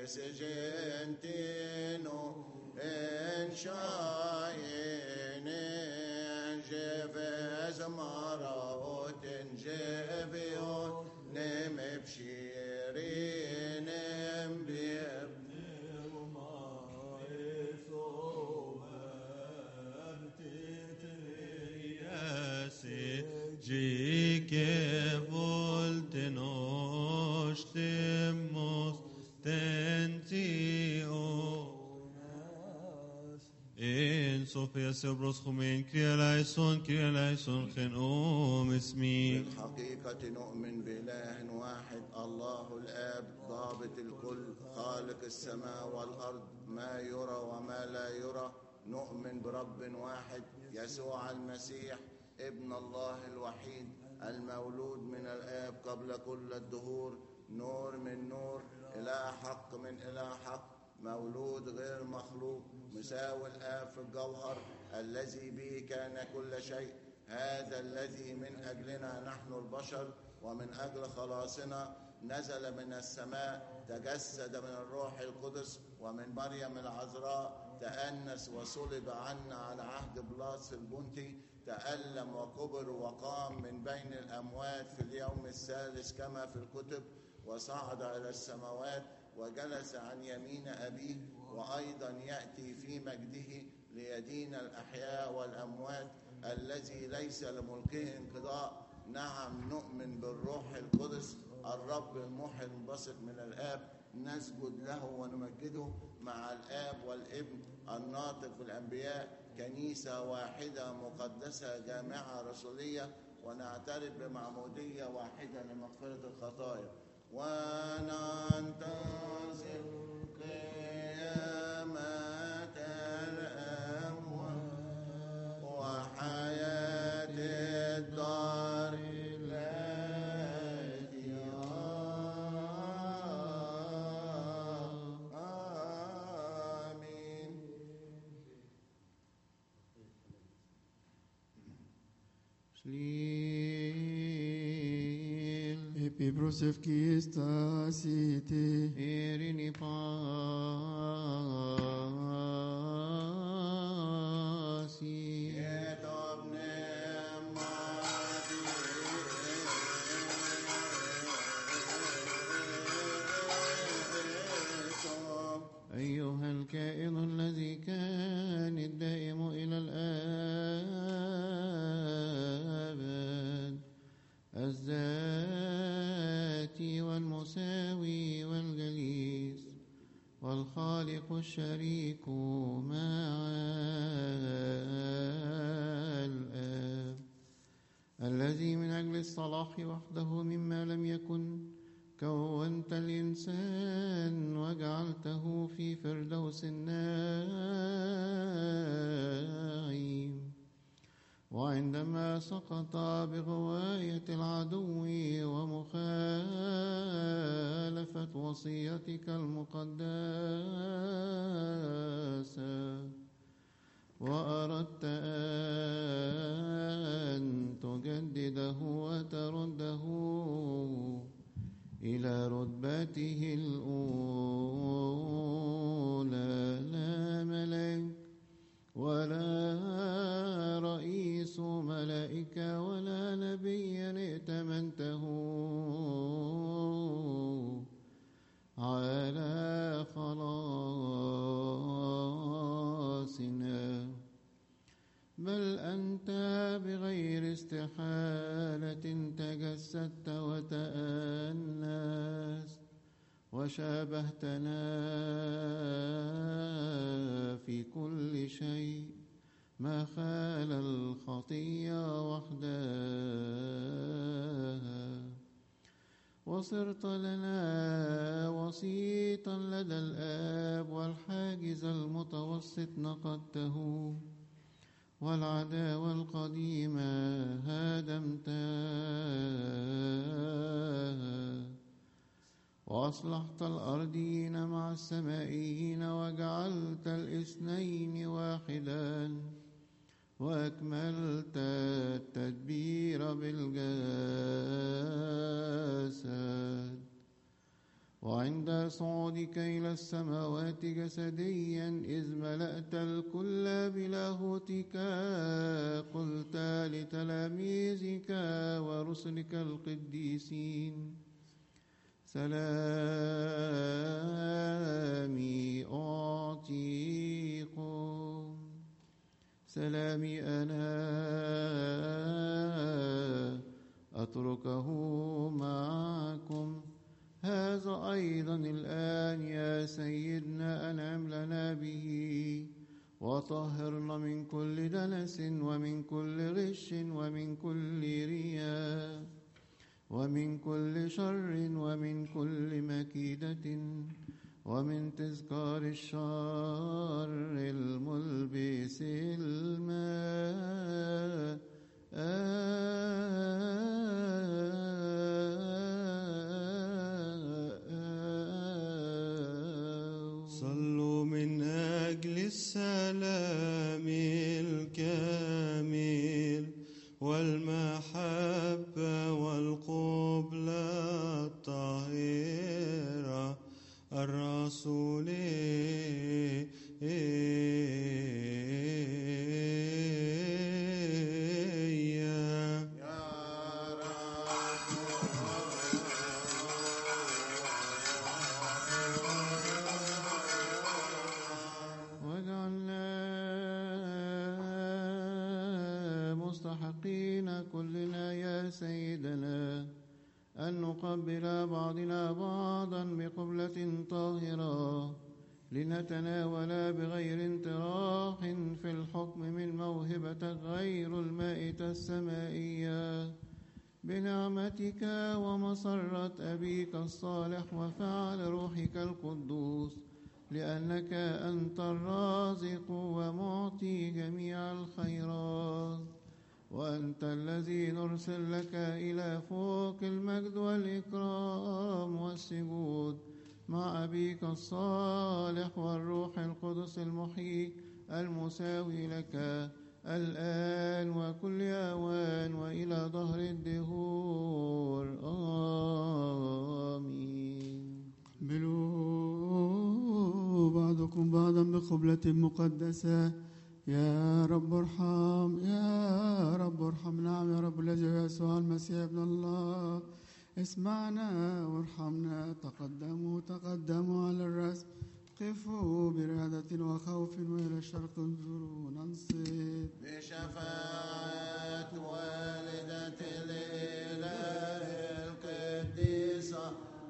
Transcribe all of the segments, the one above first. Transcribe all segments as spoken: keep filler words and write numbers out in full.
سجنتينو إن شاين جفز مراوت جفيون نم بشيرين بيب جيكي فولتنوش تموس تنتيو إن صوفيا سبروس خمين كريا لايسون كريا لايسون خنقوم اسمي. بالحقيقة نؤمن بإله واحد الله الآب ضابط الكل خالق السماء والأرض ما يرى وما لا يرى. نؤمن برب واحد يسوع المسيح ابن الله الوحيد المولود من الآب قبل كل الدهور نور من نور إله حق من إله حق مولود غير مخلوق مساوي الآب في الجوهر الذي به كان كل شيء. هذا الذي من أجلنا نحن البشر ومن أجل خلاصنا نزل من السماء تجسد من الروح القدس ومن مريم العذراء تأنس وصلب عنا على عهد بلاس البنطي تألم وكبر وقام من بين الأموات في اليوم الثالث كما في الكتب وصعد إلى السماوات وجلس عن يمين أبيه وأيضا يأتي في مجده ليدين الأحياء والأموات الذي ليس لملكه انقضاء. نعم نؤمن بالروح القدس الرب المحيي المنبثق من الآب نسجد له ونمجده مع الآب والابن الناطق بالأنبياء كنيسة واحدة مقدسة جامعة رسولية ونعترف بمعمودية واحدة لمغفرة الخطايا وننتظر قيامة الأموات وحياة الدار التي آمين. Epibrosef qui est à cité, Erini pasi, أيها الكائن الذي كان الدائم إلى الآبد الذاتي والمساوي والجليس والخالق الشريك مع الآب الذي من أجل الصلاح وحده مما لم يكن كونت الإنسان وجعلته في فردوس النعيم وعندما سقط بغواية العدو ومخالفة وصيتك المقدسة وأردت أن تجدده وترده إلى رتبته الأولى لا ملك ولا رئيس ملائكة ولا نبي ائتمنته على خلاصنا بل أنت بغير استحالة تجسدت وتأنست وشابهتنا في كل شيء ما خال الخطية وحدها وصرت لنا وسيطا لدى الآب والحاجز المتوسط نقضته والعداوة القديمة هدمتها وأصلحت الأرضين مع السمائيين وجعلت الاثنين واحدا وأكملت التدبير بالجسد وعند صعودك إلى السماوات جسديا إذ ملأت الكل بلاهوتك قلت لتلاميذك ورسلك القديسين سلامي أعطيكم سلامي أنا أتركه معكم هذا أيضا الآن يا سيدنا أنعم لنا به وطهرنا من كل دنس ومن كل غش ومن كل رياء ومن كل شر ومن كل مكيدة ومن تذكار الشر الملبس الماء صلوا من أجل السلام الكامل والمحبة والقبلة الطاهرة الرسولية مستحقين كلنا يا سيدنا أن نقبل بعضنا بعضا بقبلة طاهرة لنتناول بغير انطراح في الحكم من موهبة غير المائتة السمائية بنعمتك ومسرة أبيك الصالح وفعل روحك القدوس لأنك أنت الرازق ومعطي جميع الخيرات وأنت الذي نرسل لك إلى فوق المجد والإكرام والسجود مع أبيك الصالح والروح القدس المحيي المساوي لك الآن وكل أوان وإلى ظهر الدهور آمين. قبلوا بعضكم بعضا بقبلة مقدسة. يا رب ارحم يا رب ارحم. نعم يا رب الذي يسوع المسيح ابن الله اسمعنا وارحمنا. تقدموا تقدموا على الرسم قفوا برعدة وخوف وإلى الشرق انظروا ننصت بشفاعة والدة الإله القديسة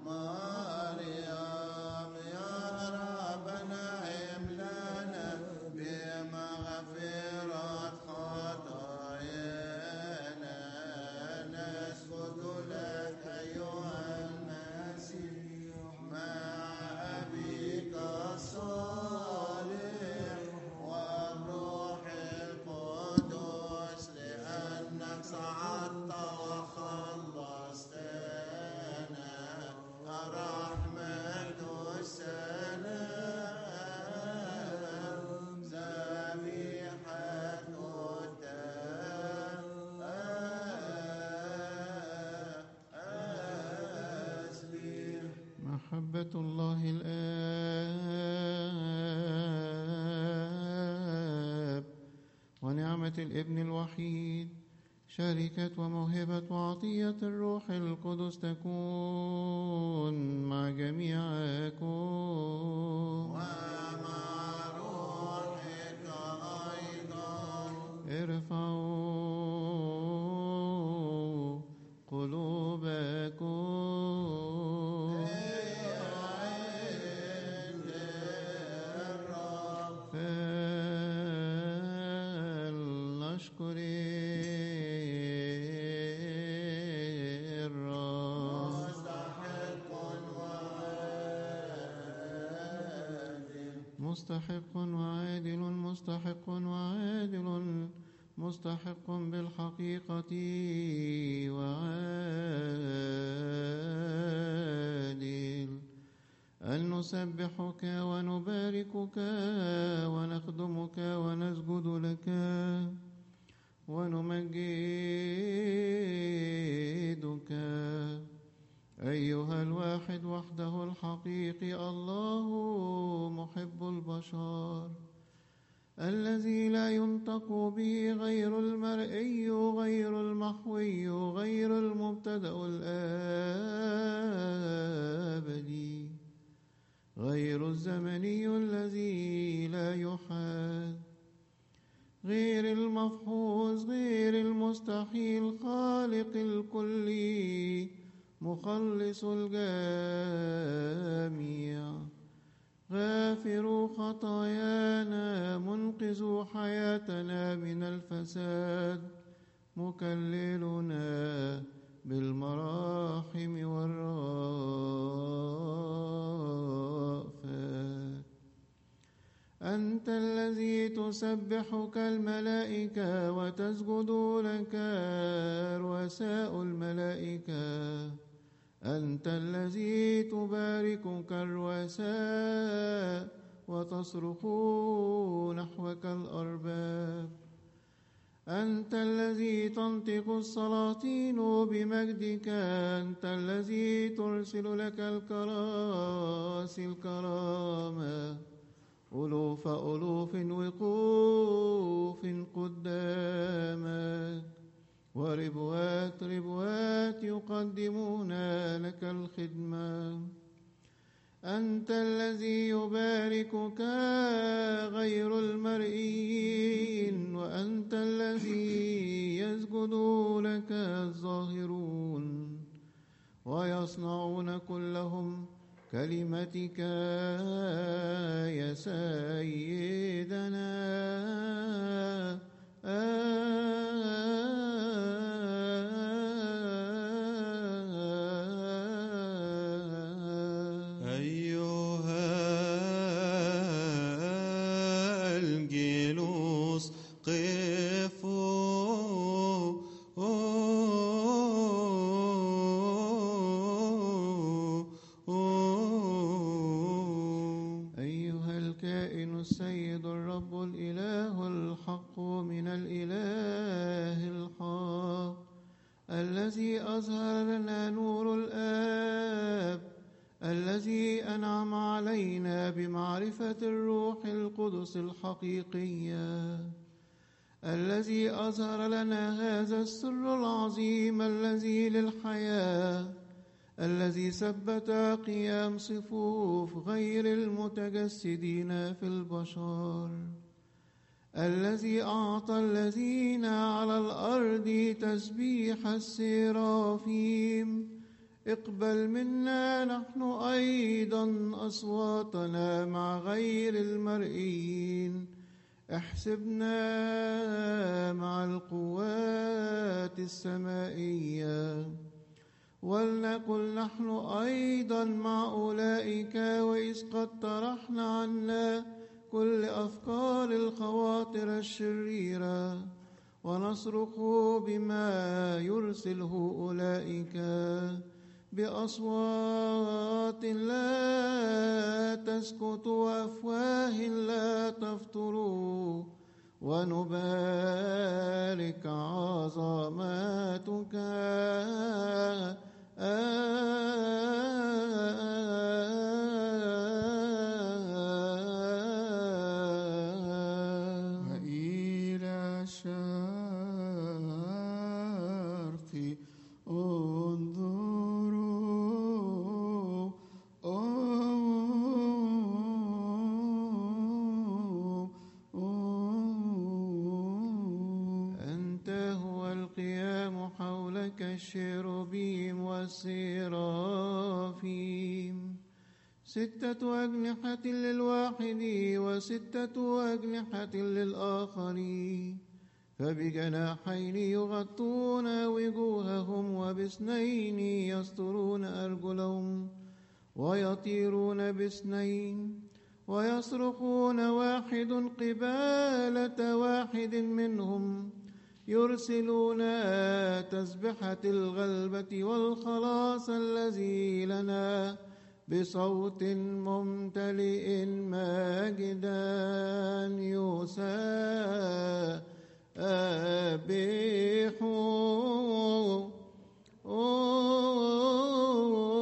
مريم يا ربنا املأنا بمغفرة خطايانا نسجد لك أيها المسيح مع أبيك الصالح والروح القدس لأنك صعدت وخلصتنا رحمة السلام ذبيحة التسبيح. محبة الله الآب ونعمة الابن الوحيد شركة وموهبة وعطية الروح القدس تكون مع جميعكم ومع روحك أيضا. ارفعوا قلوبكم فلنشكر مستحق وعادل مستحق وعادل مستحق بالحقيقة وعادل أن نسبحك ونباركك ونخدمك ونسجد لك ونمجدك أيها الواحد وحده الحقيقي الله محب البشر الذي لا ينطق به غير المرئي غير المحوي غير المبتدأ الآبدي غير الزمني الذي لا يحاد غير المفحوظ غير المستحيل خالق الكل مخلص الجميع غافر خطايانا منقذ حياتنا من الفساد مكللنا بالمراحم والرأفات أنت الذي تسبحك الملائكة وتسجد لك رؤساء الملائكة أنت الذي تباركك الرؤساء وتصرخ نحوك الأرباب أنت الذي تنطق السلاطين بمجدك أنت الذي ترسل لك الكراسي الكرامة ألوف ألوف وقوف قدامك وربوات ربوات يقدمون لك الخدمة أنت الذي يباركك غير المرئيين وأنت الذي يسجد لك الظاهرون ويصنعون كلهم كلمتك يا سيدنا أيها الجلوس قفوا أيها الكائن السيد الرب الإله الحق من الإله الحق الذي أظهر لنا نور الآب الذي أنعم علينا بمعرفة الروح القدس الحقيقية الذي أظهر لنا هذا السر العظيم الذي للحياة الذي ثبت قيام صفوف غير المتجسدين في البشر الذي أعطى الذين على الأرض تسبيح السرافيم اقبل منا نحن أيضا أصواتنا مع غير المرئيين احسبنا مع القوات السمائية ولنقل نحن أيضا مع أولئك وإذ قد طرحنا عنا كل أفكار الخواطر الشريرة ونصرخ بما يرسله أولئك بأصوات لا تسكت وأفواه لا تفتر ونبارك عظماتك وإلى الشرق انظروا أنت هو القيام حولك الشيروبيم والسرافيم ستة أجنحة للواحد وستة أجنحة للآخر فبجناحين يغطون وجوههم وباثنين يسترون أرجلهم ويطيرون باثنين ويصرخون واحد قبالة واحد منهم يرسلون تسبحة الغلبة والخلاص الذي لنا بصوت ممتلئ ماجدا يسبحوا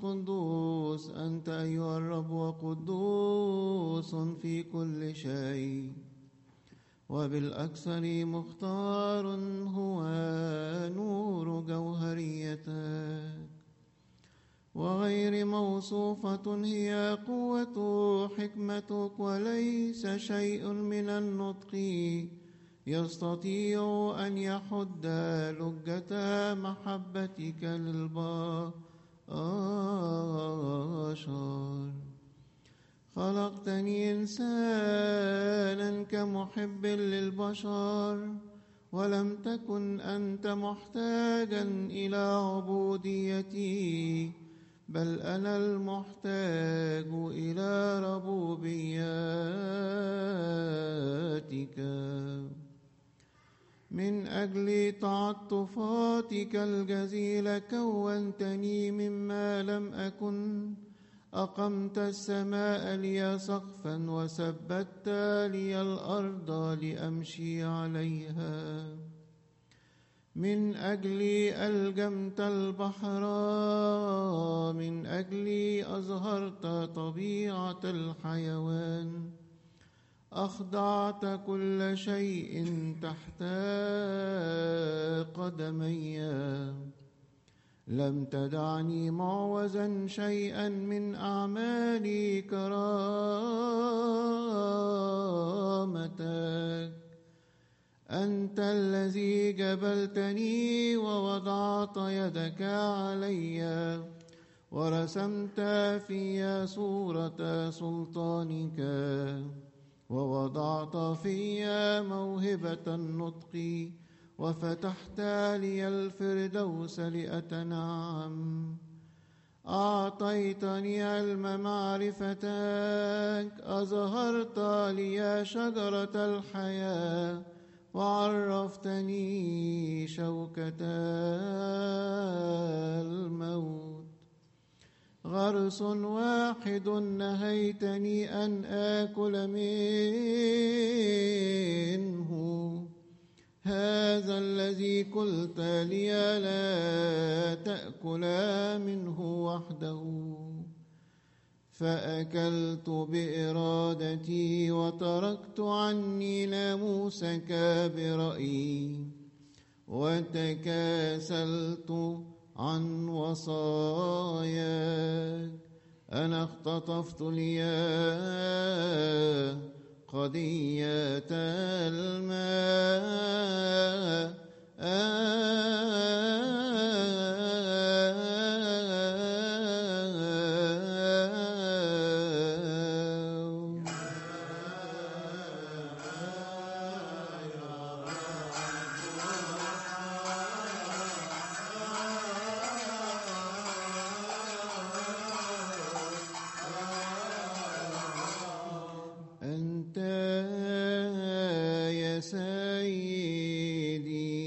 قدوس أنت أيها الرب وقدوس في كل شيء. وبالأكثر مختار هو نور جوهريتك، وغير موصوفة هي قوة حكمتك، وليس شيء من النطق يستطيع أن يحد لجة محبتك للبشر. خلقتني إنسانا كمحب للبشر، ولم تكن أنت محتاجا إلى عبوديتي، بل أنا المحتاج إلى ربوبيتك. من أجل تعطفاتك الجزيلة كونتني مما لم أكن، أقمت السماء لي سقفا، وثبت لي الأرض لأمشي عليها. من أجلي ألجمت البحر، من أجلي أظهرت طبيعة الحيوان، أخضعت كل شيء تحت قدمي. لم تدعني معوزا شيئا من أعمال كرامتك. أنت الذي جبلتني ووضعت يدك علي، ورسمت في صورة سلطانك، ووضعت في موهبة النطق، وفتحت لي الفردوس لأتنعم. أعطيتني علم معرفتك، أظهرت لي شجرة الحياة، وعرفتني شوكة الموت. غرس واحد نهيتني أن آكل منه، هذا الذي قلت لي لا تأكل منه وحده. فأكلت بإرادتي، وتركت عني ناموسك برأيي، وتكاسلت عن وصاياك. أنا اختطفت لي قضية الماء، أنت يا سيدي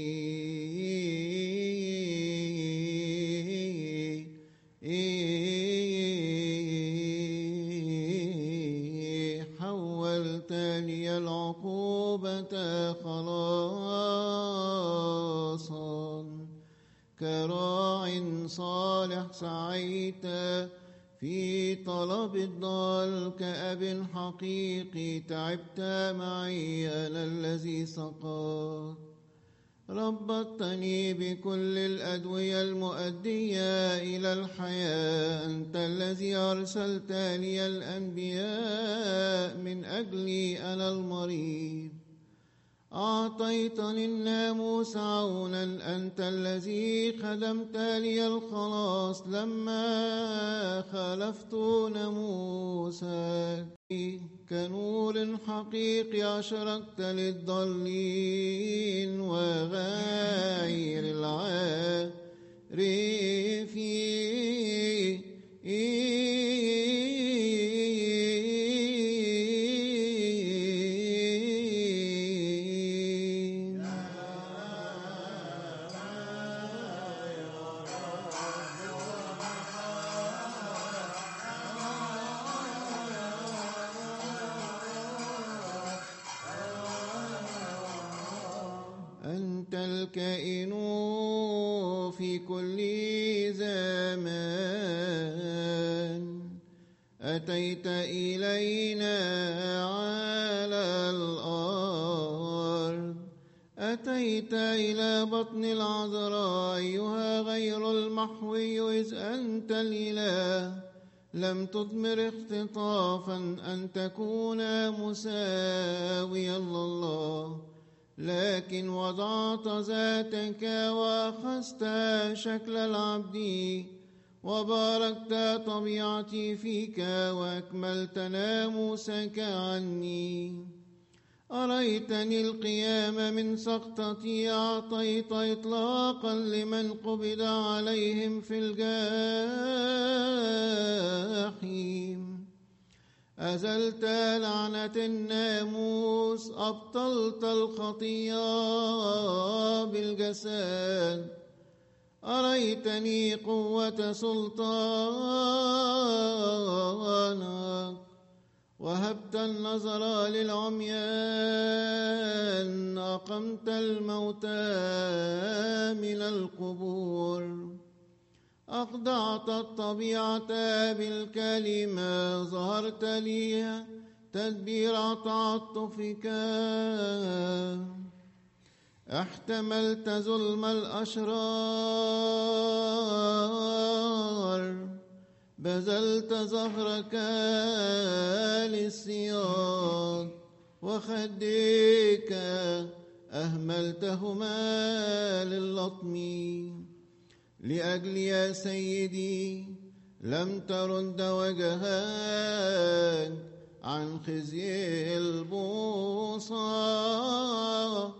حولت لي العقوبة خلاصا، كراع صالح سعيت في طلب الضال، كأب حقيقي تعبت معي أنا الذي سقاك. ربطتني بكل الأدوية المؤدية إلى الحياة، أنت الذي أرسلت لي الأنبياء من أجلي أنا المريض. أعطيتني الناموس عونا، أنت الذي خدمت لي الخلاص لما خالفت ناموسك. كنور حقيقي أشرقت للضالين وغير العارفين. أنت الكائن في كل زمان، أتيت إلينا على الأرض، أتيت إلى بطن العذراء أيها غير المحوي، إذ أنت الإله لم تضمر اختطافا أن تكون مساويا لله، لكن وضعت ذاتك وأخذت شكل العبد، وباركت طبيعتي فيك وأكملت ناموسك عني. أريتني القيام من سقطتي، أعطيت إطلاقا لمن قبض عليهم في الجحيم. أزلت لعنة الناموس، أبطلت الخطية بالجسد. أريتني قوة سلطانك، وهبت النظر للعميان، أقمت الموتى من القبور. أخضعت الطبيعة بالكلمة، ظهرت لي تدبير تعاطفك. احتملت ظلم الأشرار، بذلت ظهرك للصياد، وخديك أهملتهما للطم. لأجل يا سيدي لم ترد وجهك عن خزي البوصة.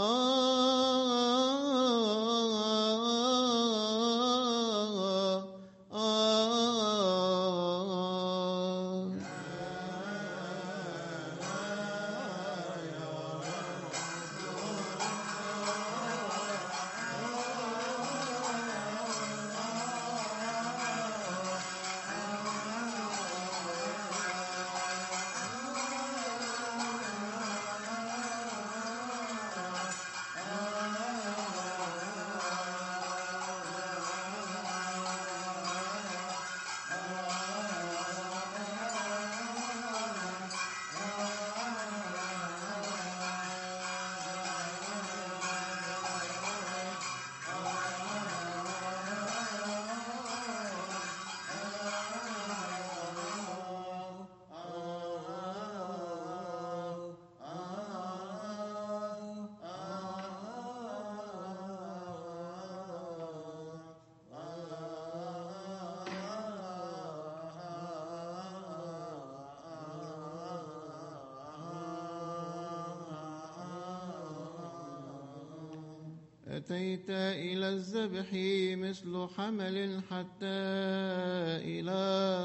أتيت إلى الذبح مثل حمل حتى إلى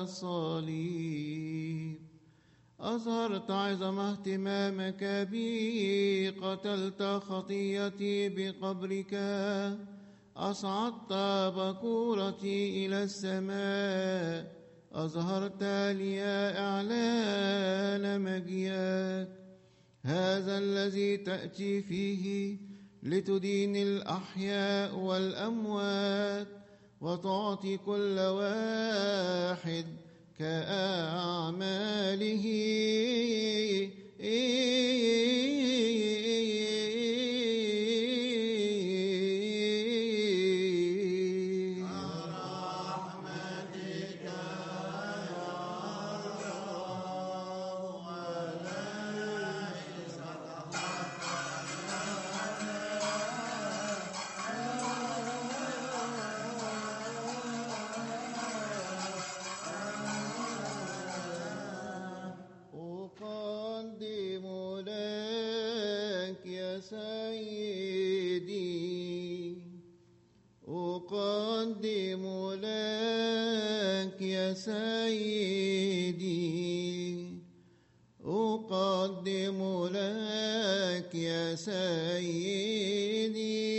الصليب. أظهرت عظم اهتمامك بي، قتلت خطيتي بقبرك. أصعدت بكورتي إلى السماء، أظهرت لي إعلان مجيئك. هذا الذي تأتي فيه لتدين الأحياء والأموات، وتعطي كل واحد كأعماله. سيدي، أقدم لك يا سيدي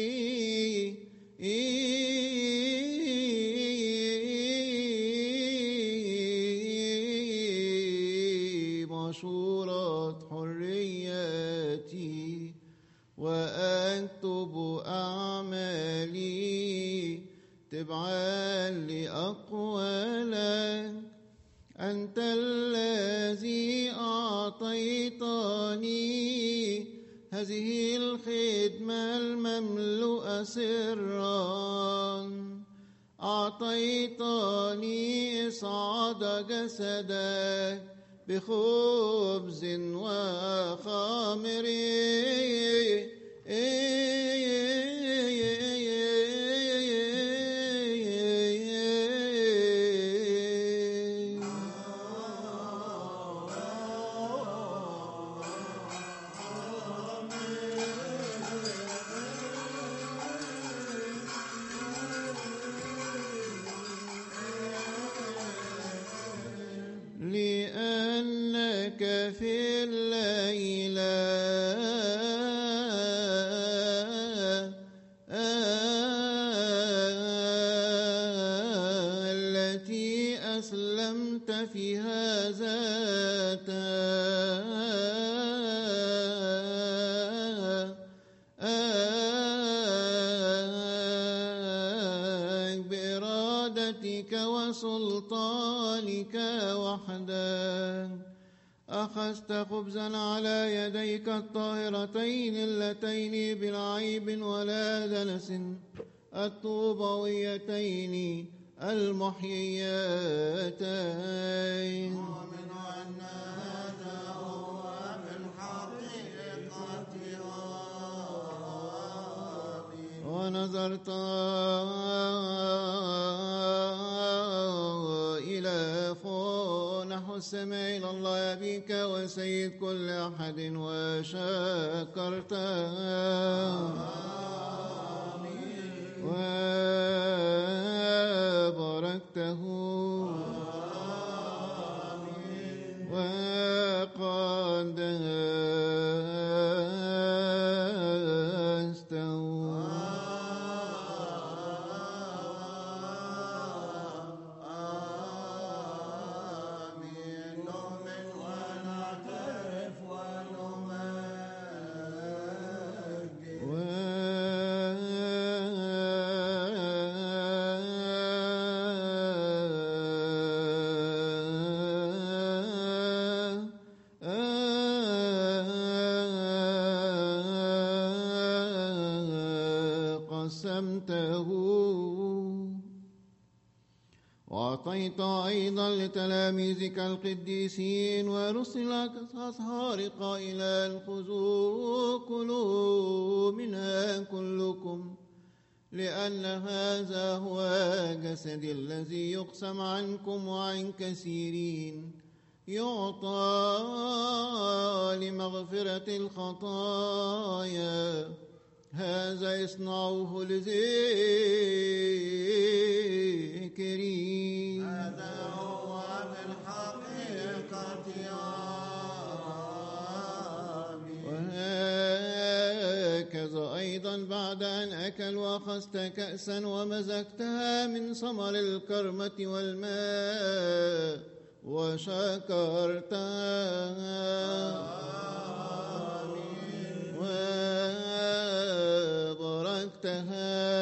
مشورة حريتي، وأكتب أعمالي تبعا لأقوالك. أنت الذي أعطيتني هذه الخدمة المملوءة سرا، أعطيتني إصعاد جسدك بخبز وخمر. لأنك في الليلة التي أسلمت فيها ذاتك بإرادتك وسلطانك وحدك، أخذت خبزا على يديك الطاهرتين اللتين بالعيب ولا دنس، الطوبويتين المحييتين. ومن أن هذا هو من حقيقتها. ونظرت إلى فوق نحو السماء إلى الله أبيك وسيد كل أحد وشكرته وباركته وقدسته. قسمته وأعطيت أيضا لتلاميذك القديسين ورسلك الأطهار قائلا خذوا كلوا منها كلكم، لأن هذا هو جسدي الذي يقسم عنكم وعن كثيرين، يعطى لمغفرة الخطايا. هذا اصنعوه لذكري. هذا هو من حقيقتها. وهكذا أيضا بعد أن أكل وأخذت كأسا ومزجتها من ثمر الكرمة والماء وشكرتها وباركتها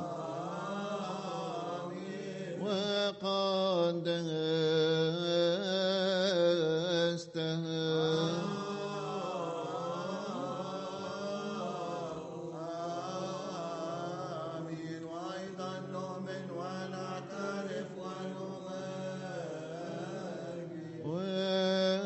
وقدستها. آمين. وأيضا نؤمن ونعترف ونؤمن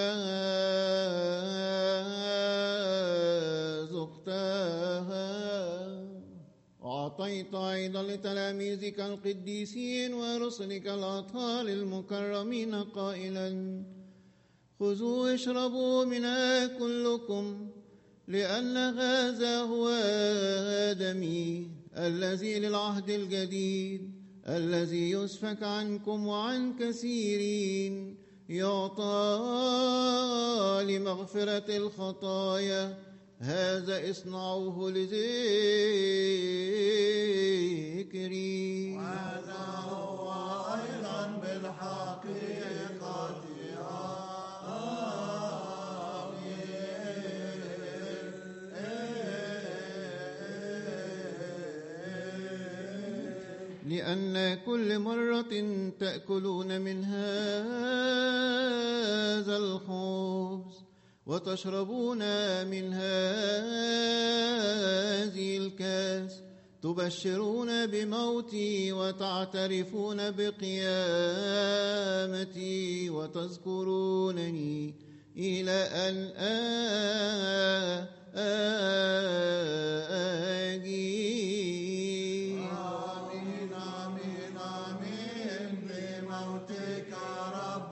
أعطيت أيضا لتلاميذك القديسين ورسلك الأطهار المكرمين قائلا خذوا اشربوا منها كلكم، لأن هذا هو دمي الذي للعهد الجديد الذي يسفك عنكم وعن كثيرين، يعطى لمغفرة الخطايا. هذا اصنعوه لذكري. وهذا هو أيضا بالحقيقة. لأن كل مرة تأكلون من هذا الخبز وتشربون من هذه الكاس تبشرون بموتي وتعترفون بقيامتي وتذكرونني إلى أن آجي. آمين آمين آمين بموتك رب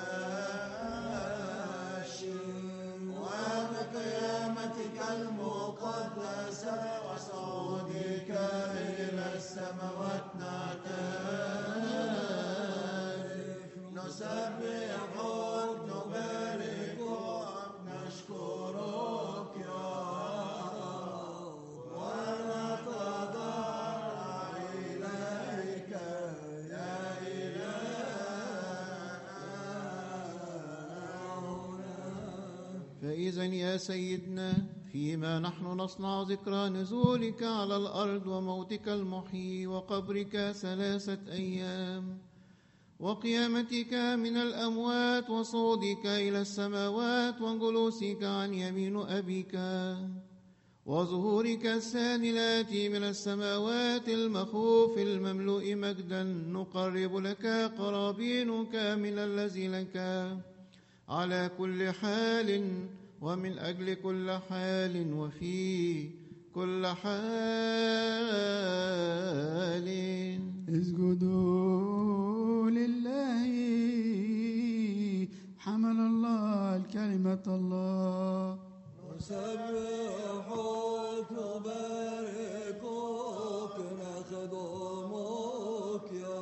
نبشر وبقيامتك المقدسة وصعودك إلى السماوات نعترف نسبحك نباركك نشكرك يا رب ونتضرع إليك يا إلهنا. فإذا يا سيدنا فيما نحن نصنع ذكرى نزولك على الأرض وموتك المحيي وقبرك ثلاثة أيام وقيامتك من الأموات وصعودك إلى السماوات وجلوسك عن يمين أبيك وظهورك الثاني الآتي من السماوات المخوف المملوء مجدا نقرب لك قرابينك من الذي لك على كل حال ومن أجل كل حال وفي كل حال. اسجدوا لله حمل الله الكلمة الله. نسبحك نباركك نخدمك يا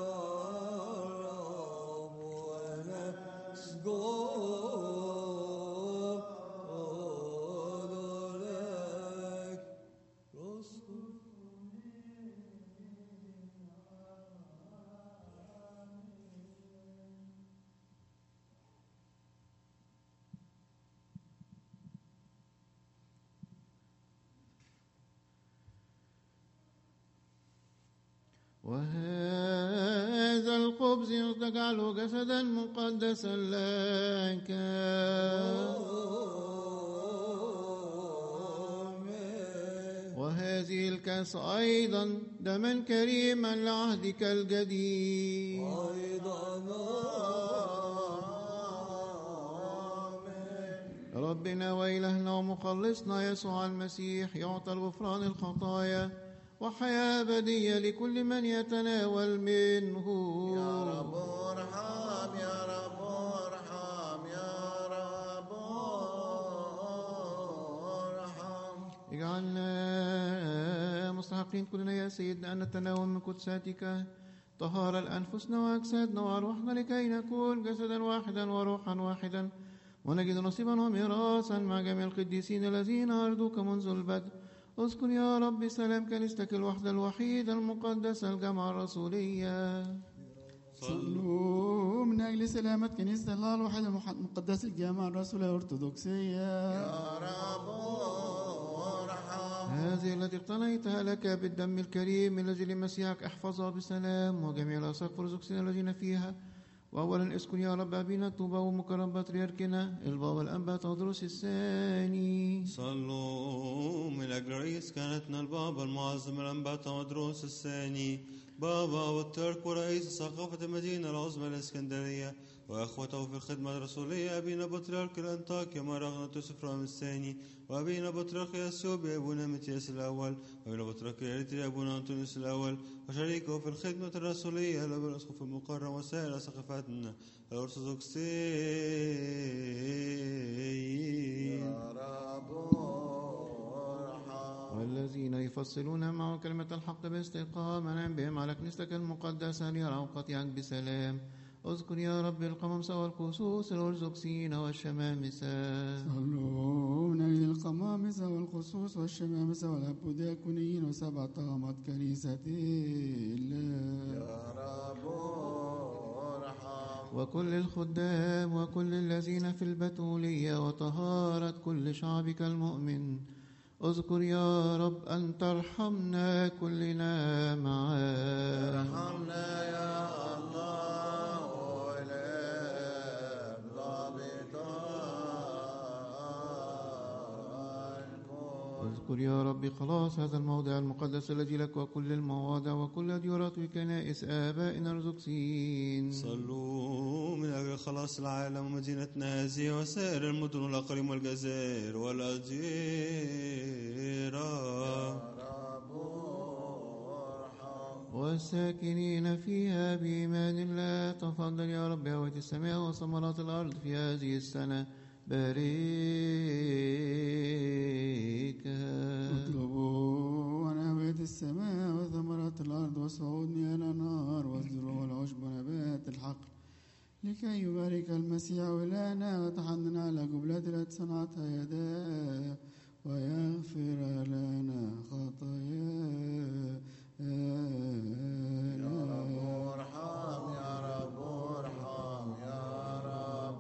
رب ونسجد وهذا الخبز تجعله جسدا مقدسا لك وهذه الكأس أيضا دما كريما لعهدك الجديد ربنا وإلهنا ومخلصنا يسوع المسيح يعطى الغفران الخطايا وحياة أبدية لكل من يتناول منه. يا رب ارحم يا رب ارحم يا رب ارحم. اجعلنا مستحقين كلنا يا سيدنا أن نتناول من قدساتك طهارة لأنفسنا وأجسادنا وأرواحنا لكي نكون جسدا واحدا وروحا واحدا ونجد نصيبا وميراثا مع جميع القديسين الذين أرضوك منذ البدء. اذكر يا رب سلام كنيستك الوحدة الوحيدة المقدسة الجامعة الرسولية. صلوا من أجل سلامة كنيسة الله الوحيدة المقدسة الجامعة الرسولية الأرثوذكسية. يا رب ارحم. هذه التي اقتنيتها لك بالدم الكريم الذي لمسيحك احفظها بسلام وجميع الأساقفة الأرثوذكسيين الذين فيها. وأولا اسكن يا رب أبينا الطوبى ومكرم بطريركنا البابا الأنبا تودروس الثاني. صلوا من أجل رئيس كهنتنا البابا المعظم الأنبا تودروس الثاني بابا والترك ورئيس ثقافة المدينة العظمى الإسكندرية وأخوته في الخدمة الرسولية أبينا بطريرك الأنطاكيا مراغنة يوسف رام الثاني وأبينا بطريرك ياسوبيا أبونا متياس الأول وأبينا بطريرك إريتريا أبونا أنطونيوس الأول وشريكه في الخدمة الرسولية الأب الأسقف المقرم وسائر ثقافتنا الأرثوذكسيين. يا رب ارحم. والذين يفصلون معه كلمة الحق باستقامة نعم بهم على كنيستك المقدسة ليرعوا قطيعك بسلام. اذكر يا رب القمامسة والقصوص الأرثوذكسيين والشمامسة. صلوا من أجل القمامسة والخصوص والشمامسة والأبودياكونيين وسبع طامات كنيسة الله. يا رب ارحم. وكل الخدام وكل الذين في البتولية وطهارة كل شعبك المؤمن اذكر يا رب أن ترحمنا كلنا معا. ارحمنا يا الله والآب ضابط الكون. اذكر يا رب خلاص هذا الموضع المقدس الذي لك وكل المواضع وكل ديارات وكنائس آبائنا الرزقسين. صلوا من أجل خلاص العالم ومدينتنا هذه وسائر المدن والأقاليم والجزائر والأديرة والساكنين فيها بإيمان الله. تفضل يا رب هوة السماء وثمرات الأرض في هذه السنة باركها. اطلبوا عن هوية السماء وثمرات الأرض وصعود مياه الأنهار والزروع والعشب ونبات الحقل لكي يبارك المسيح إلهنا وتحنن على جبلات التي صنعتها يداه ويغفر لنا خطايانا. يا رب ارحم يا رب ارحم يا رب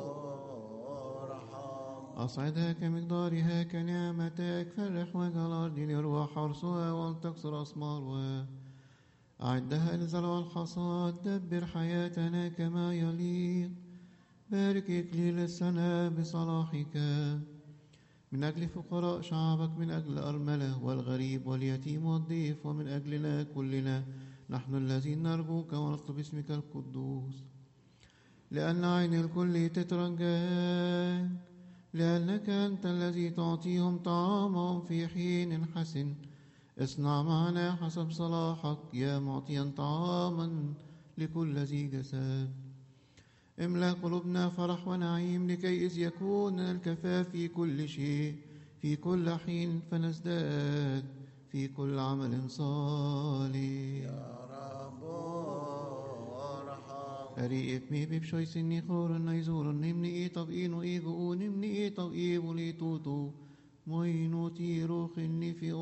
ارحم. أصعدها كمقدارها كنعمتك. فرح وجه الأرض ليروح حرثها ولتكسر أثمارها. أعدها لزرع الحصاد. دبر حياتنا كما يليق. بارك إكليل السنة بصلاحك من أجل فقراء شعبك، من أجل أرملة والغريب واليتيم والضيف، ومن أجلنا كلنا نحن الذين نرجوك ونطلب اسمك القدوس. لأن عين الكل تترجاك، لأنك أنت الذي تعطيهم طعامهم في حين حسن. اصنع معنا حسب صلاحك يا معطيا طعاما لكل ذي جسد. املأ قلوبنا فرح ونعيم لكي إذ يكون الكفاف في كل شيء في كل حين فنزداد في كل عمل صالح. يا رب ارحم. أريئك مي ببشوي سني خور النيزور نمني إي طبئينو إيغو نمني إي طبئيبو لي توتو موينو تيرو خني في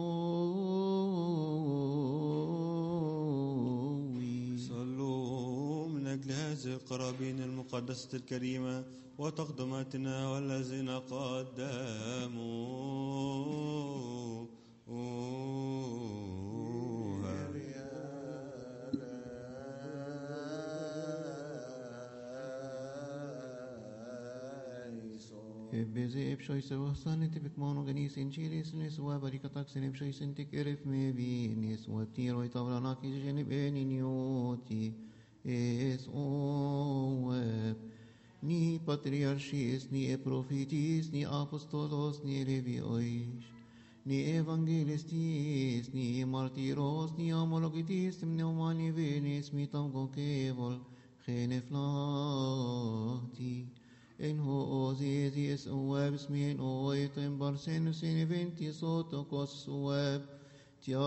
أوي. صلوا من أجل هذه القرابين المقدسة الكريمة وتقدماتنا والذين قدموا Beze epshoy se wahsan te bekmano ganis in chiris nis wa barikatak sen epshoy sen tik eref me bi nis wa tiro itawrana ki jeni beni nioti es o ni patriarchis ni profitis ni apostolos ni leviois ni evangelistis ni martiros ni homologitis ni umani venis mitam gokevol geneflati. En ho ozies uweb smin oitem barsenus in eventi sotokos uweb tia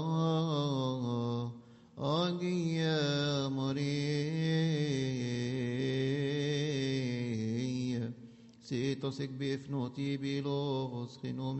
agia Maria setos ek befnoti bilos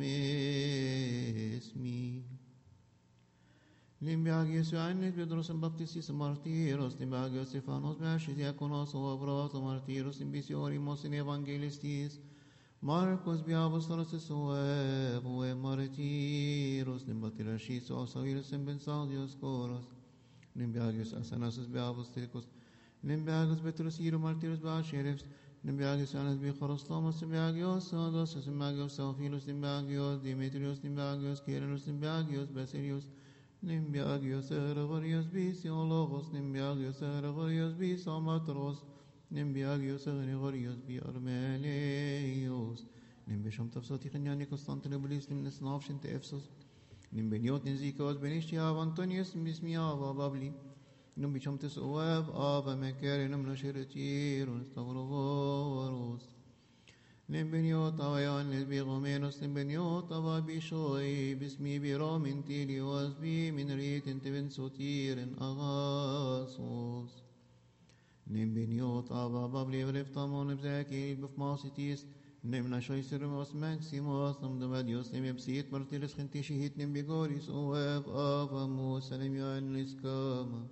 genomismi. Limbiagios Ioannis Pedros Baptistis Martyros, Limbiagios Stephanos Beashis Diakonos Obrato Martyros, Imbisioribus in Evangelistis, Marcos Biapostolos Sueb, Ue Martyros, Limbatirachis Osavirus in Bensaudios Coros, Limbiagios Asanasus Biapostilicos, Limbiagios Petrus Iro Martyros Beasheriffs, Limbiagios Anas Bichoros Thomas, Limbiagios Sodos, Limbiagios Salphilus, Limbiagios Demetrios, Limbiagios Kyrillos, Limbiagios Basilius, Nimbiagios Eregorios Bisiologos, Nimbiagios Eregorios Bisomatros, Nimbiagios Eregorios Biarmeleos, Nimbisham Tafsoti Kenyani Constantinopolis, Nimnesnov Shinte Efsos, Nimbeniot Nizikos Benishia Antonius, Mismiava Babli, Nimbisham Tesoweb, Ava Mekeri, Nimnashiritir, Stavrovoros. Nimbeniot avayan lesbigomenos, nimbeniot avabishoi, bismi birom intilios, bi minrit intiven sotiren agasos. Nimbeniot avababli vreftamon ebzaki bifmasitis, nimna shoisirmos maximos, namdavadios nimepsit martiris gentishihit nimbigoris, oev avamus, anemian liskama,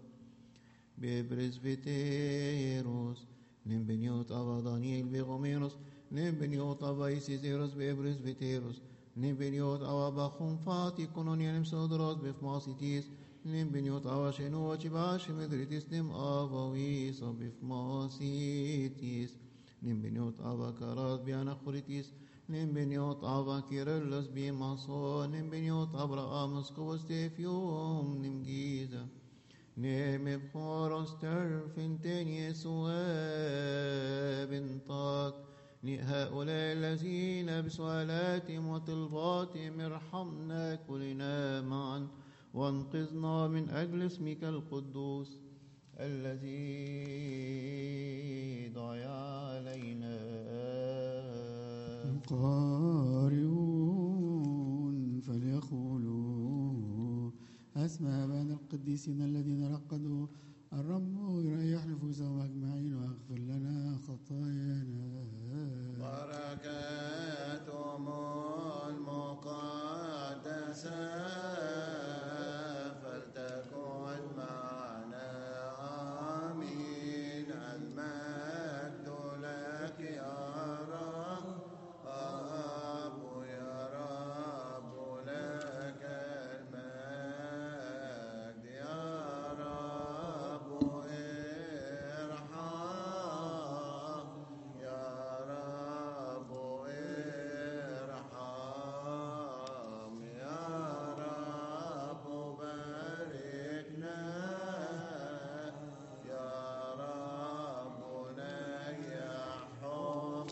bepresbiteros. Nimbeniot ava Daniel bigomenos, Nimbeniot ava Isiseros bepresbiteros, Nimbiniot awa bachum fati kononianim sodros bifmasitis. Nimbiniot awa shenu achibashi medritis nim avawi so bifmasitis. Nimbiniot awa karat biana khuritis. Nimbiniot ava kirellas bimaso. Nimbiniot Abraham skovostefium nimgiza. نعم بخور استرفنتين يسوع بنطاق هؤلاء الذين بسؤالاتهم وطلباتهم ارحمنا كلنا معا وانقذنا من أجل اسمك القدوس الذي ضيع علينا. قارئون فليقولوا أسمى بين القديسين الذين رقدوا الرب يريح نفوسهم أجمعين ويغفر لنا خطايانا. بركاتهم المقدسة فلتكن معنا آمين. المجد لك يا رب يا رب لك المجد يا رب ارحم يا رب ارحم يا رب باركنا يا رب نيحهم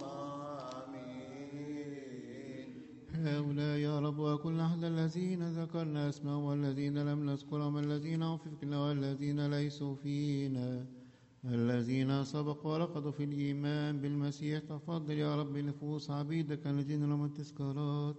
آمين. هؤلاء يا رب وكل أحد الذين ذكرنا اسمهم والذين لم نذكرهم الذين عففنا والذين ليسوا فينا الذين سبقوا ورقدوا في الإيمان بالمسيح. تفضل يا رب نفوس عبيدك الذين لهم التذكارات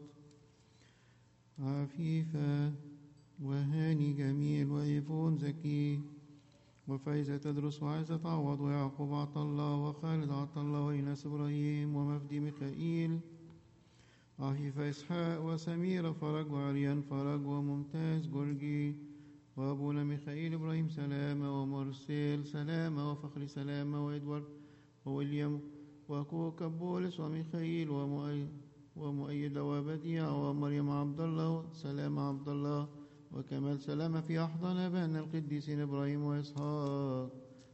عفيفة وهاني جميل وإيفون زكي وفايزة تدرس وعزة تعوض ويعقوب عطا الله وخالد عطا الله وإيناس إبراهيم ومفدي ميخائيل عفيفة إسحاق وسميرة فرج وعريان فرج وممتاز جورجي وأبونا ميخائيل إبراهيم سلامة ومرسل سلامة وفخري سلامة وإدوارد وويليام وكوكب بولس وميخائيل ومؤيد ومؤيد وبديع ومريم عبد الله سلامة عبد الله وكمال سلامة في أحضان أبانا القديسين إبراهيم وإسحاق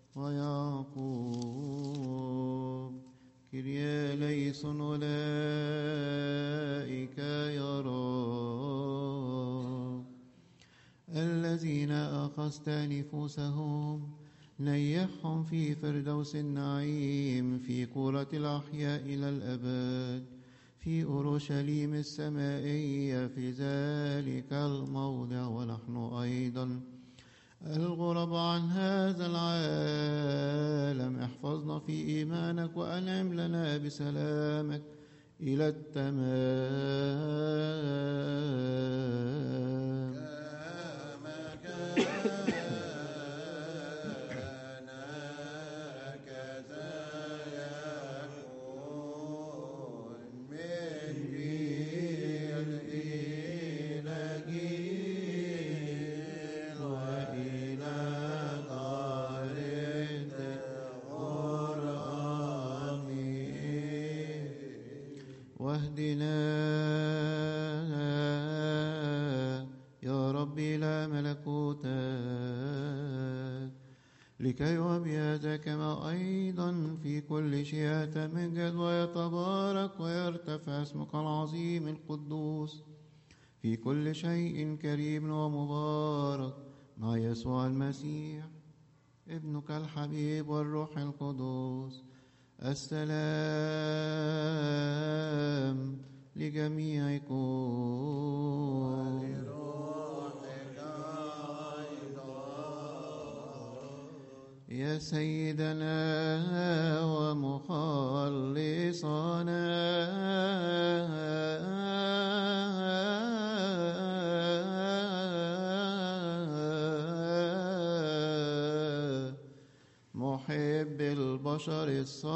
ويعقوب. كريا ليسون أولئك يا رب الذين أخذت نفوسهم نيحهم في فردوس النعيم في كرة الأحياء إلى الأبد في أورشليم السمائية في ذلك الموضع. ونحن أيضا الغرب عن هذا العالم احفظنا في إيمانك وأنعم لنا بسلامك إلى التمام. كما كان كذا يكون من جيل إلى جيل وإلى دار الدهر آمين. واهدنا يا رب إلى ملكوتك لكي وبهذا كما أيضا في كل شيء يتمجد ويتبارك ويرتفع اسمك العظيم القدوس في كل شيء كريم ومبارك مع يسوع المسيح ابنك الحبيب والروح القدس. السلام لجميعكم. يا سيدنا ومخلصنا محب البشر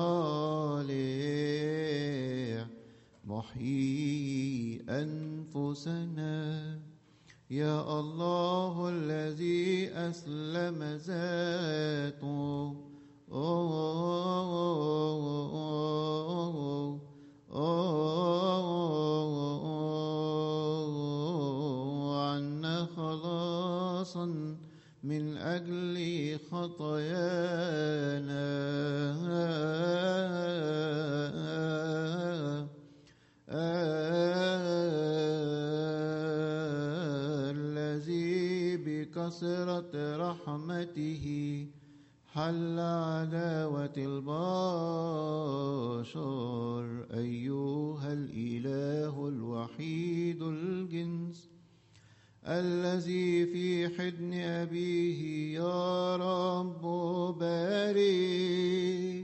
الصالح محيي أنفسنا يا الله الذي أسلم ذاته أجل خطايانا الذي بكثرة رحمته حل عداوة البشر أيها الإله الوحيد الجنس الذي في حضن أبيه يا رب بارك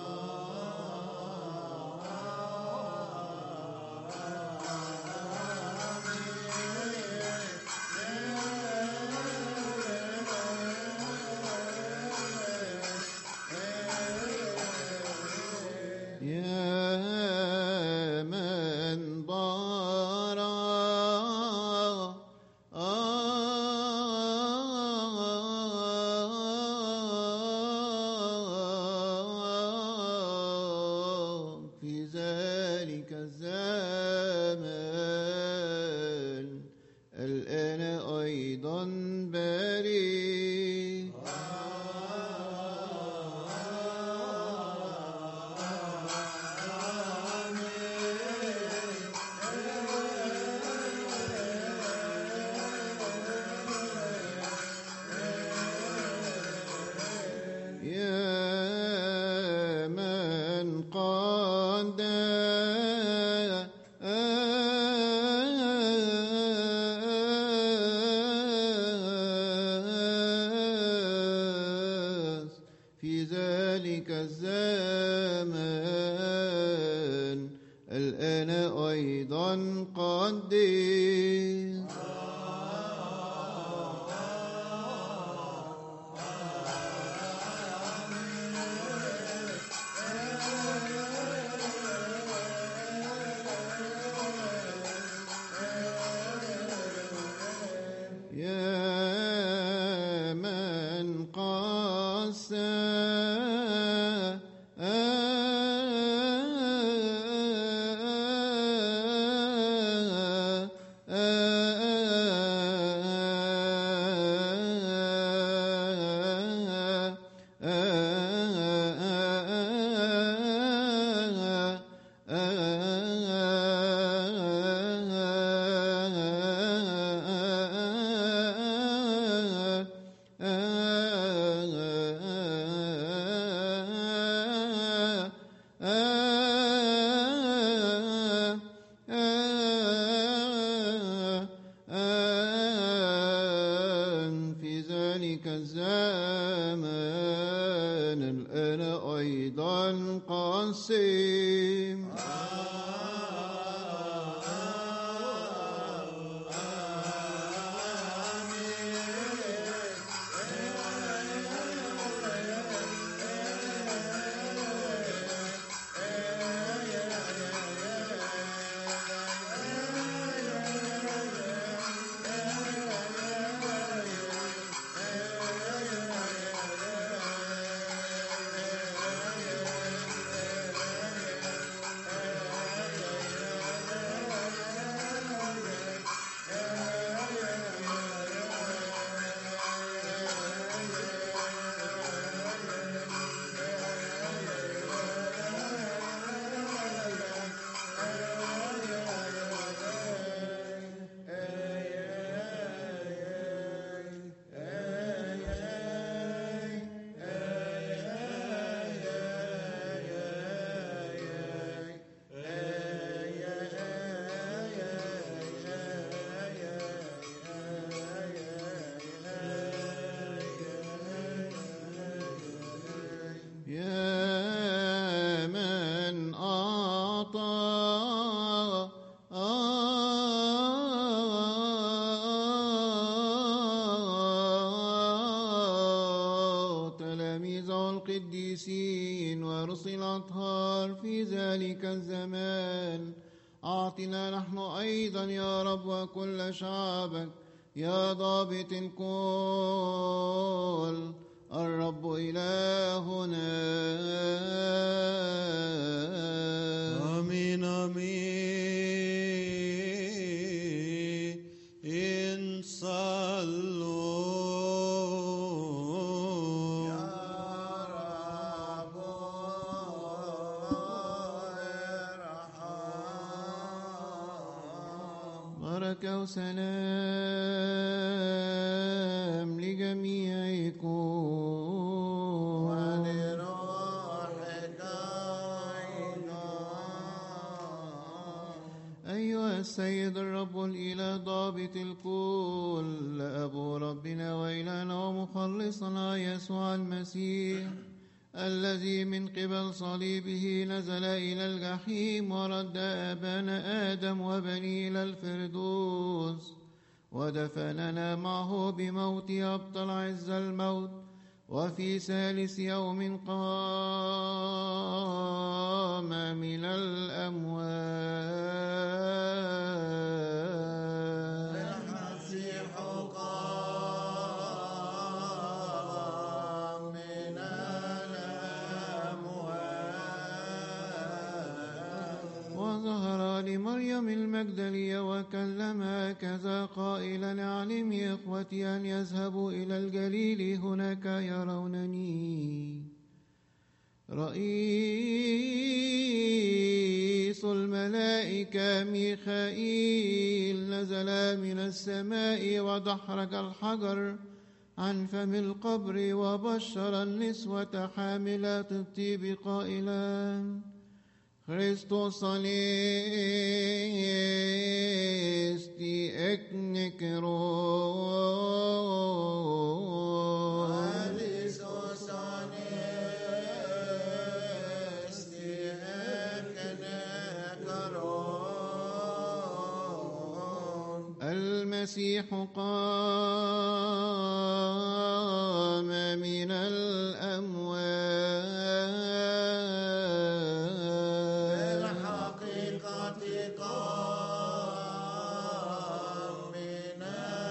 القديسين ورسل الأطهار في ذلك الزمان أعطنا نحن أيضا يا رب وكل شعبك يا ضابط الكل الرب إلهنا آمين آمين إن صلوا بركة وسلام لجميعكم ولروحك أيضا. أيها السيد الرب الإله ضابط الكل، أبو ربنا وإلهنا ومخلصنا يسوع المسيح، الذي من قبل صليبه نزل إلى الجحيم ورد آبانا آدم وبني إلى الفردوس، ودفننا معه بموت أبطل عز الموت، وفي ثالث يوم قام من الأموات. المسيح قام من الأموات. وظهر لمريم المجدلية وكلمها كذا قائلا: اعلمي إخوتي أن يذهبوا إلى الجليل، هناك يرونني. رئيس الملائكة ميخائيل نزل من السماء ودحرج الحجر عن فم القبر، وبشر النسوة حاملات الطيب قائلا: Χριστός ανέστη εκ νεκρών. Χριστός ανέστη εκ νεκρών. المسيح قام من الأموات. بالحقيقة قام من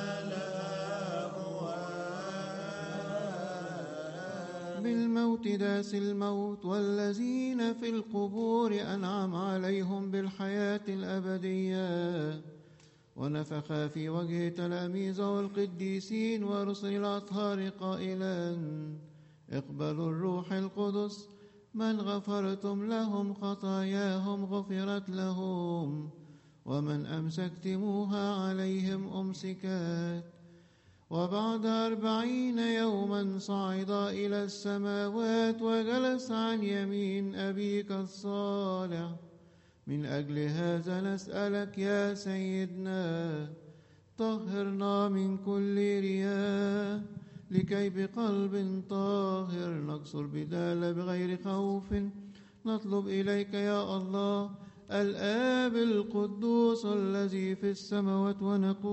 الأموات. بالموت داس الموت، والذين في القبور أنعم عليهم بالحياة الأبدية. ونفخ في وجه تلاميذ والقديسين ورسل الأطهار قائلا: اقبلوا الروح القدس، من غفرتم لهم خطاياهم غفرت لهم، ومن أمسكتموها عليهم أمسكت. وبعد أربعين يوما صعد إلى السماوات وجلس عن يمين أبيك الصالح. من أجل هذا نسألك يا سيدنا، طهرنا من كل رياء، لكي بقلب طاهر نقصر بدال بغير خوف نطلب إليك يا الله الآب القدوس الذي في السماوات،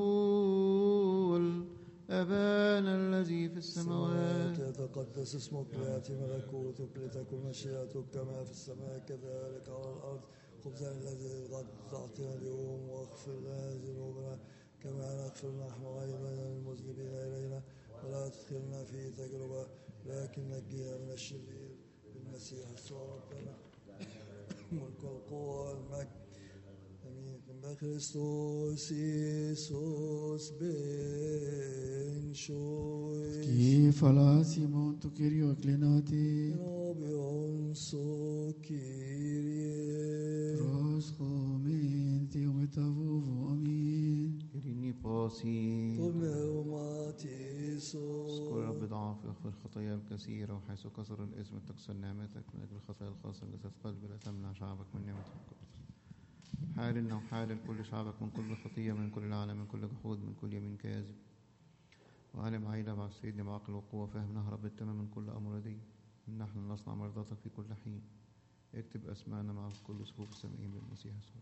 ونقول: أبانا الذي في السماوات، يتقدس اسمك، ليأتي ملكوتك، لتكن مشيئتك كما في السماء كذلك على الأرض. خبزنا الذي غد تعطينا اليوم، واغفر لنا ذنوبنا كما نغفر نحن أيضا للمذنبين إلينا، ولا تدخلنا في تجربة، لكن نجينا من الشرير بالمسيح يسوع ربنا. ملك والقوة والمجد امين. بكريستوس يسوس بن شوي كيف لا سيمون تكيريو كليناتي نوبيون سو كيريه روسخو من تيو متافوفو امين. إرني باسي توميوماتيسو اذكر رب ضعف اغفر خطايا الكثيرة، وحيث كسر الإثم تكسر نعمتك. من أجل الخطايا الخاصة جسد قلبي لا تمنع شعبك من نعمة القدس. حارنا وحارن كل شعبك من كل خطية، من كل العالم، من كل جحود، من كل يمين كاذب. وأعلم عيلة مع سيدنا بعقل وقوة فهم نهرب التمام من كل أمردي. نحن نصنع مرضاتك في كل حين. اكتب أسماءنا مع كل صفوف السمائيين بالمسيح يسوع.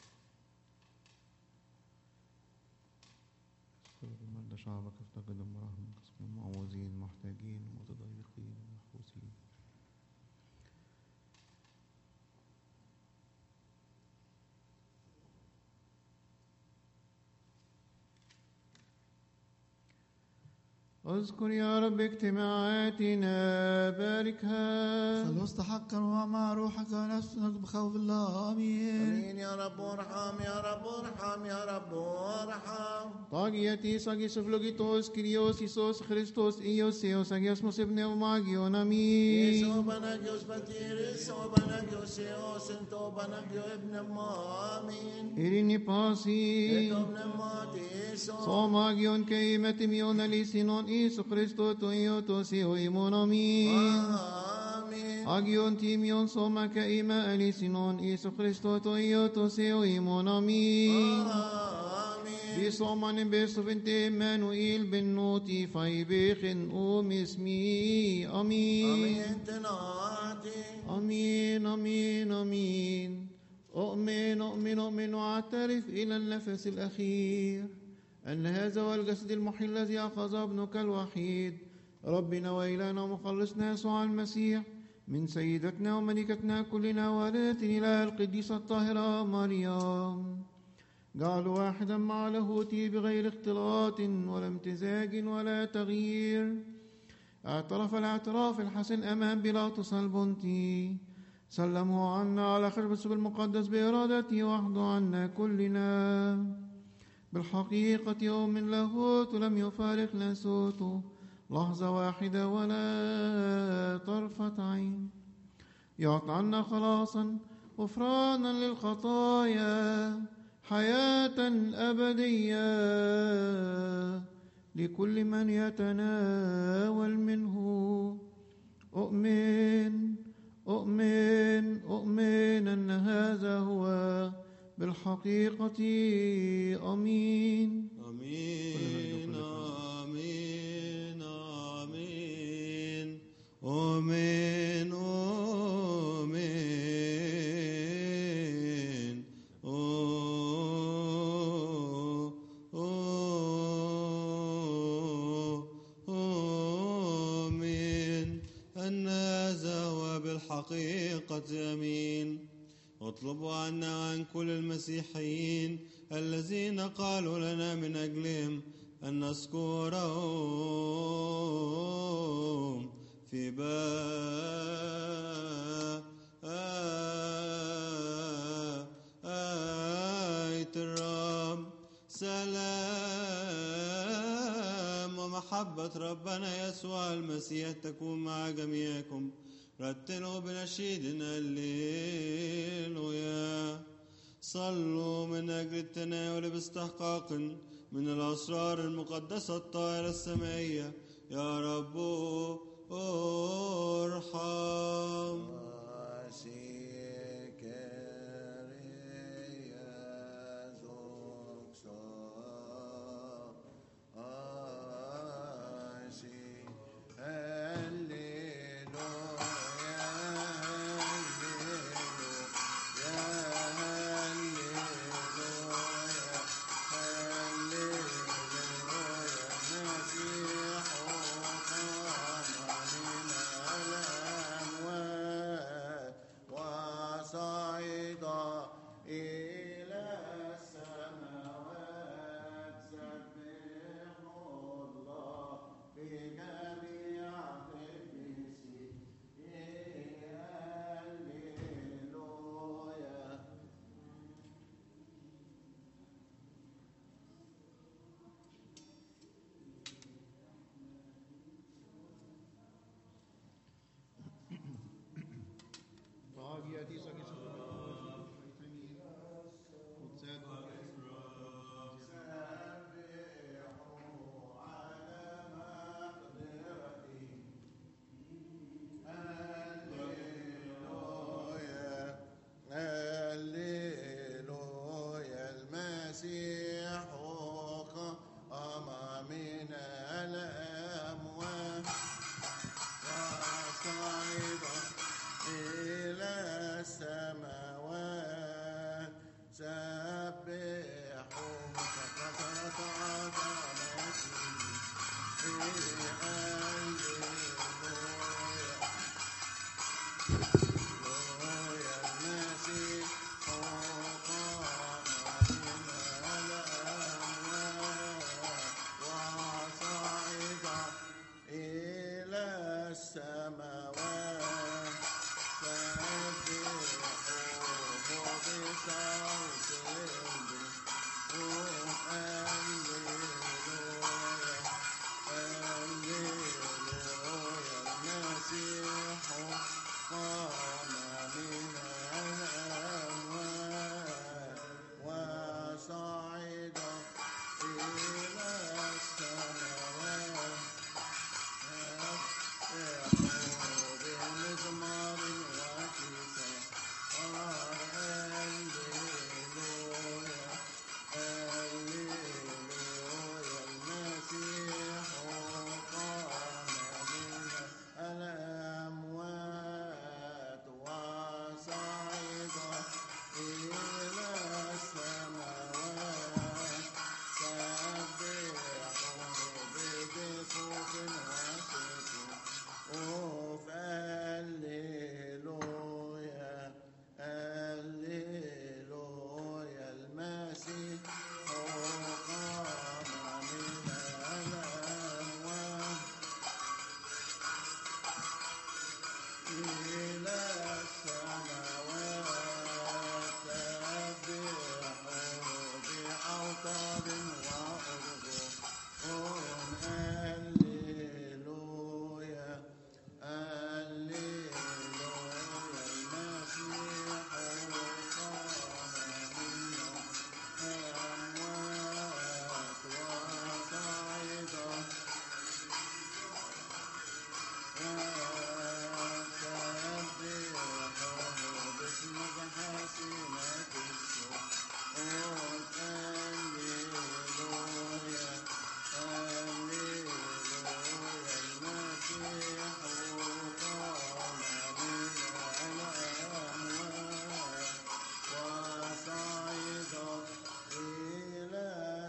اذكر المرضى شعبك، افتقد امرهم، قسم معوزين، محتاجين، متضايقين، محبوسين. اذكر يا رب اجتماعاتنا باركها. خلصت حقا ومع روحك ونفسك بخوف الله. آمين. امين يا رب ارحم يا رب ارحم يا رب ارحم. Τάγιατης Αγίος ευλογητός Κυριός Ιησούς Χριστός Υιός Υιός Αγίας μας ευνευμάγιον. Αμήν. Ισο Παναγιός Πατήρ, Ισο Παναγιός Υιός, εν το Παναγιό εμπνευμά. Αμήν. Ειρήνη πάση. Εν το πνεύμα Τίσο. Σώμα Αγίων και είμαι τιμιών αληθινών Ιησού Χριστού του Υιού του Υιού ημών. Αμήν. Αμήν. Αγίων τιμιών σώμα και είμαι αληθινών Ιησού Χριστού του Υιού του Υιού ημών. Αμήν. Αμήν. بصومان بصفنت مانوئيل بالنوتي فايبيخن أم اسمي أمين. Αμήν τενάτη. أمين أمين أمين. أؤمن أؤمن أؤمن وأعترف إلى النفس الأخير أن هذا هو الجسد المحيي الذي أخذ ابنك الوحيد ربنا وإلهنا ومخلصنا يسوع المسيح من سيدتنا وملكتنا كلنا والدة الإله القديسة الطاهرة مريم، جعلوا واحدا مع لاهوته بغير اختلاط ولا امتزاج ولا تغيير. اعترف الاعتراف الحسن أمام بيلاطس البنطي، سلمه عنا على خربس المقدس بإرادته وحده عنا كلنا. بالحقيقة يوم من لاهوت لم يفارق ناسوته لحظة واحدة ولا طرفة عين، يعطى عنا خلاصا غفرانا للخطايا حياة أبدية لكل من يتناول منه. أؤمن أؤمن أؤمن أن هذا هو بالحقيقة. أمين. آمين آمين آمين آمين حقيقة. أمين. اطلبوا عنا عن كل المسيحيين الذين قالوا لنا من أجلهم أن نذكرهم في آية الرب. سلام ومحبة ربنا يسوع المسيح تكون مع جميعكم. رتلوا بنشيدنا الليلويا. صلوا من أجل التناول باستحقاق من الأسرار المقدسة الطاهرة السمائية. يا رب ارحم. إلى السماء بصوت البروح هللويا هللويا المسيح قام من الأموات وصعد إلى السماوات يحمد بمزمار وكسار هللويا هللويا المسيح قام من الأموات وصعد إلى السماوات سبحوا بدفوف وسقوف هللويا هللويا المسيح قام من الأموات إلى السماوات سبحوا بأوتار وأرجو هللويا هللويا المسيح قام من الأموات وصعد وسبحوا باسمك حسنة الصوت هللويا هللويا المسيح قام من الأموات وصعد إلى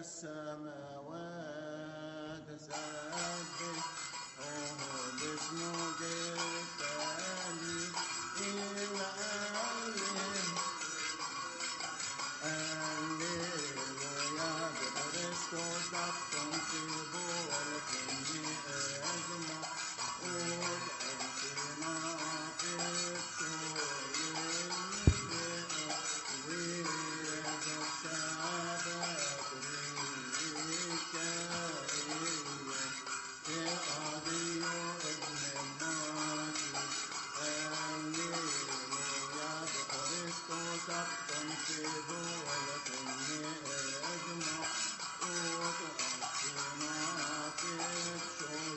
السماوات سبحوا باسمك التالي إلى هللويا بكريستوس تنصب والكل أجمع وبأنسنا تبصر ويجب سعادة ميكائيل كأبي ابن الماكي هللويا بكريستوس تنصب والكل أجمع وبأنسنا تبصر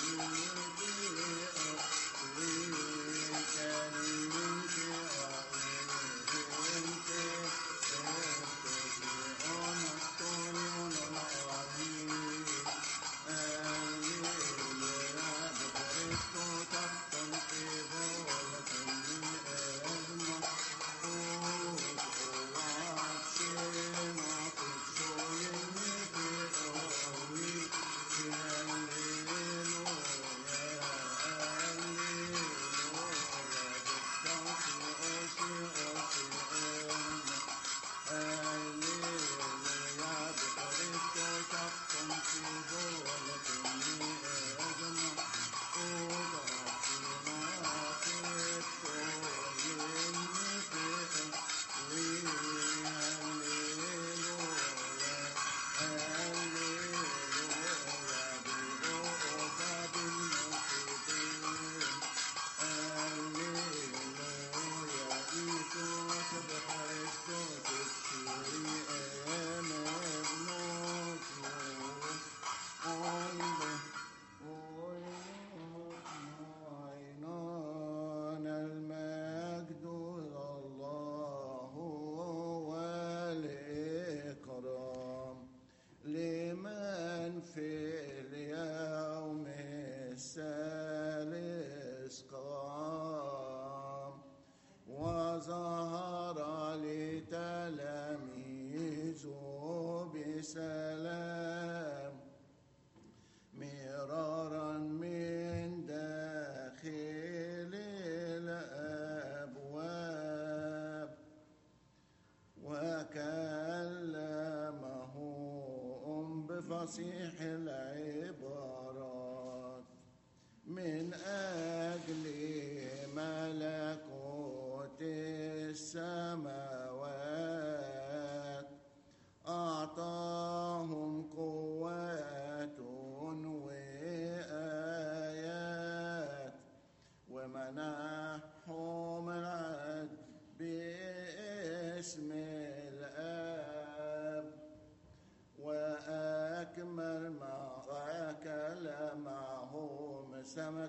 وظهر لتلاميذه بسلام مرارا من داخل الأبواب وكلمهم بفصيح العبارات من أجل ملكوت السماوات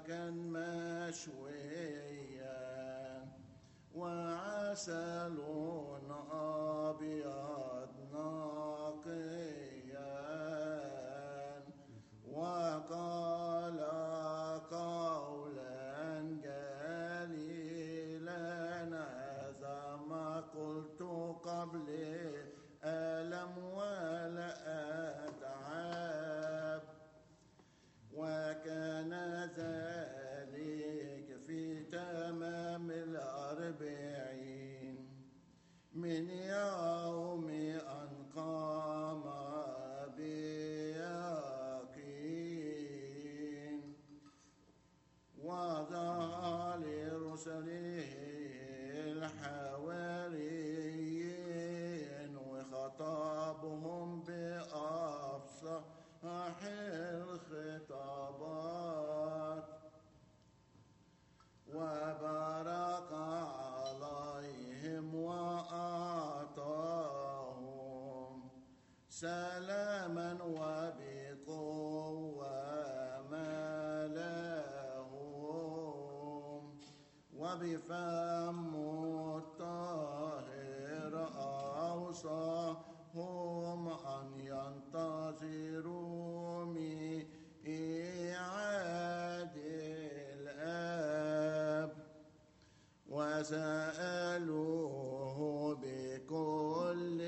سمكا مشويا وعسل أبيض نقيا وقال قولا جليلا هذا ما قلت قبل ألم ولا أتعب وكان ذلك في تمام الأربعين من يوم أن قام بيقين وظهر لرسله الحواريين وخطابهم بأفصح الخطابات وبارك عليهم وأعطاهم سلاما وبقوة ما لهم وبفم الطاهر أوصاهم أن ينتظروا ميعاد الآب وسألوه بكل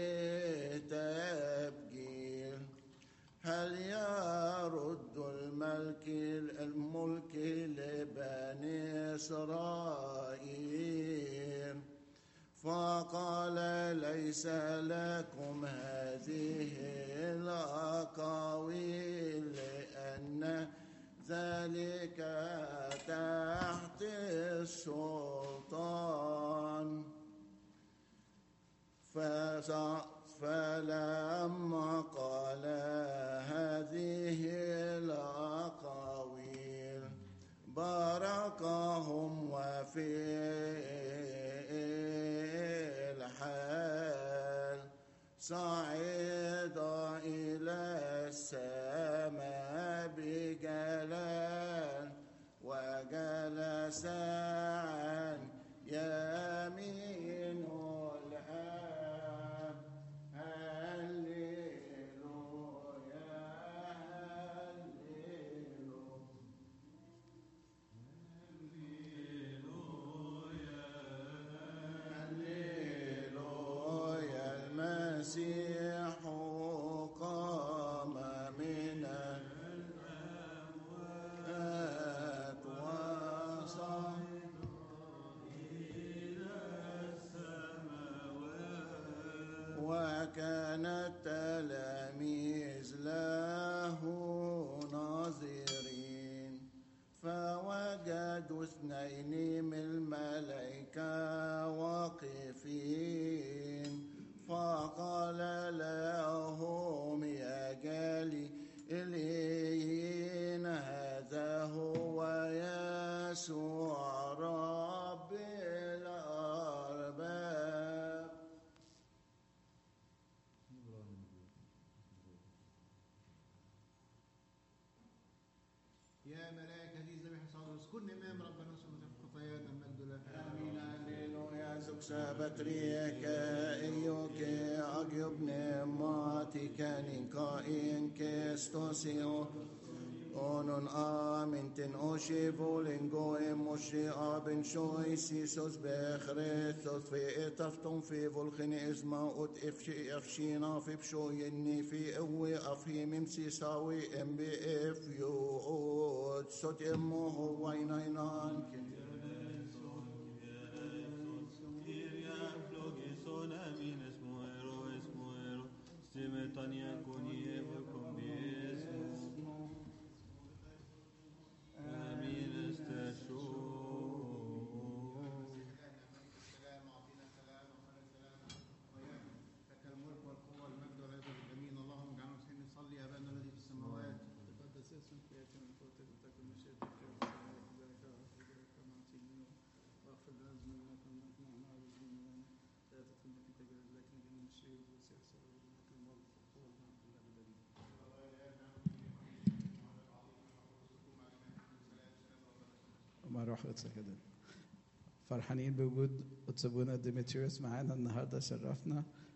تبجيل هل يرد الملك الملك لبني إسرائيل فقال ليس لكم هذه الأقاويل لأن ذلك تحت السلطان فلما قال هذه الأقاويل باركهم وفي الحال صعد إلى السماء بجلال وجلس عن يمين الآب هللويا هللويا المسيح قام من الأموات وصعد إلى السماوات وكان التلاميذ له ناظرين فوجدوا اثنين من الملائكة واقفين فقال لهم يا جليليين هذا هو يسوع رب الأرباب يا ملائكة دي ذبيحة صادر اسكن امام ربنا سبحانه خطايانا المجد لك آمين هللويا زكسابت ريك إيوك أجيب نماتك نكائن كستوسيو أونون آمين تن أوشيفو لنجوي مشي آبن شوي سيسوس بخريثوس في إتفتم في فولخن إزما أت إفشي إفشينا في بشوي إني في قوي أفهي ممسي ساوي إم بي إف يو أوت صوت إمو هو وينينان آمين استشهد سلام أعطينا سلام وخير سلام لك الملك والقوة والمجد والعزة والجميل اللهم اجعلنا مسلمين نصلي يا أبانا الذي في السماوات تقدس اسمك يأتي ملكوتك وتكن مشيئتك كما في السماء كذلك على الأرض كما روح قدس كده. فرحانين بوجود قدس ابونا ديمتريوس معانا النهارده، شرفنا.